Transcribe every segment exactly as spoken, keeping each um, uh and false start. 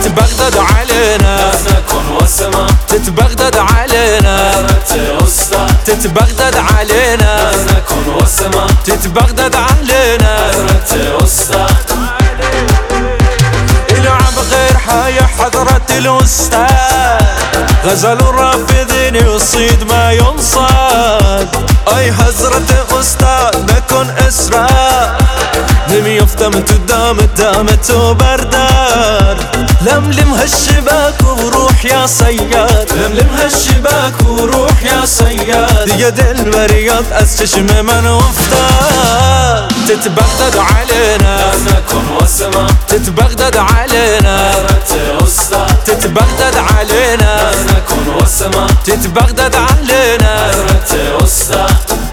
تتبغدد علينا، لازم نكون وسمة تتبغدد علينا، أسرة تتبغدد علينا، لازم نكون وسمة تتبغدد علينا، أسرة العب غير حاية حضرة الأستاذ، غزل الرافدين يصيد ما ينصاد. أي حضرة أستاذ نكون أسرة، لم يفتم تدامت دامت وبردار. لملم هالشباك وروح يا صياد، لملم هالشباك وروح يا صياد. يد البرياض أستشم من وفتار. تتبغدد علينا، لازم نكون وسمة تتبغدد علينا، أسرة تتبغدد علينا، لازم نكون وسمة تتبغدد علينا، أسرة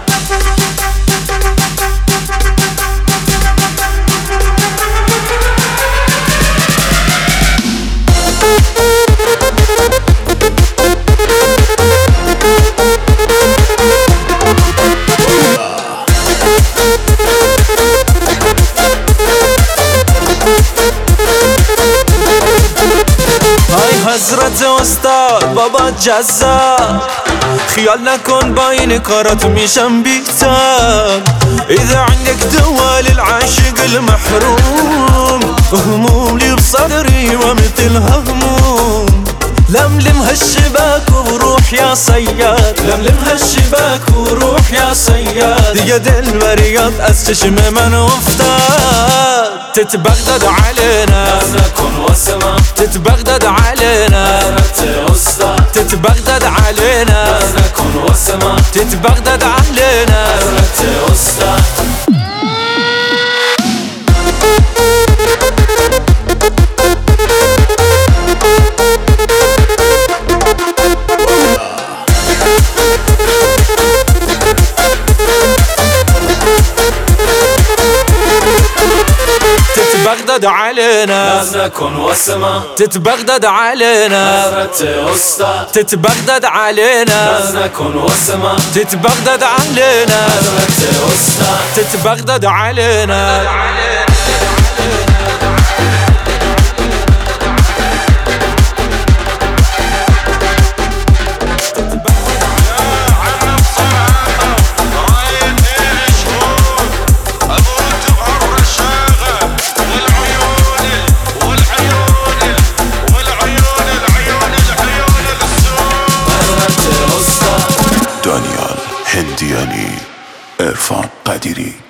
حضرة أستاذ بابا جزا، خيالنا كون باين كرت ميشان بيكتاب. إذا عندك دوا للعاشق المحروم، هموم لي بصدري ومثلها هموم. لملم هالشباك وروح يا صياد، لملم هالشباك وروح يا صياد. يد البرياض أستشم من وفتار. تتبغدد علينا، لازم نكون وسمة تتبغدد علينا، أسرة تتبغدد علينا، لازم نكون وسمة تتبغدد علينا، أسرة تتبغدد علينا، لازم نكون وسمة تتبغدد علينا، أسرة تتبغدد علينا، لازم نكون وسمة تتبغدد علينا، أسرة تتبغدد علينا. دانيال هندياني، عرفان قادری.